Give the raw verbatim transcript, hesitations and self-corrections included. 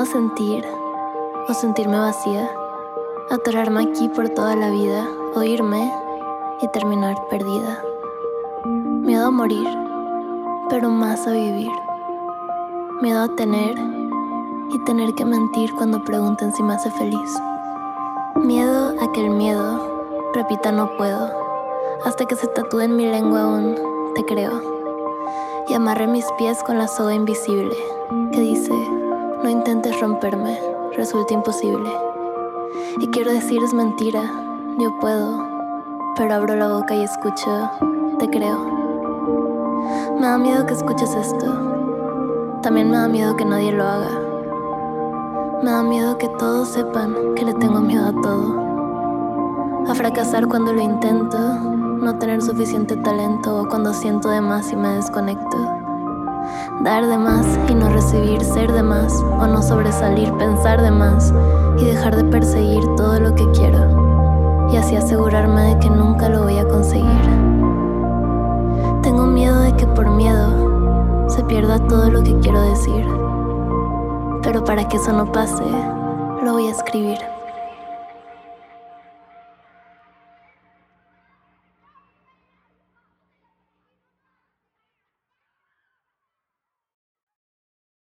Miedo a sentir o sentirme vacía, atorarme aquí por toda la vida, o irme y terminar perdida. Miedo a morir, pero más a vivir. Miedo a tener y tener que mentir cuando pregunten si me hace feliz. Miedo a que el miedo repita no puedo, hasta que se tatúe en mi lengua un te creo. Y amarré mis pies con la soga invisible que dice no intentes romperme, resulta imposible. Y quiero decir es mentira, yo puedo, pero abro la boca y escucho te creo. Me da miedo que escuches esto, también me da miedo que nadie lo haga. Me da miedo que todos sepan que le tengo miedo a todo. A fracasar cuando lo intento, no tener suficiente talento o cuando siento de más y me desconecto. Dar de más y no recibir, ser de más o no sobresalir, pensar de más y dejar de perseguir todo lo que quiero y así asegurarme de que nunca lo voy a conseguir. Tengo miedo de que por miedo se pierda todo lo que quiero decir, pero para que eso no pase, lo voy a escribir.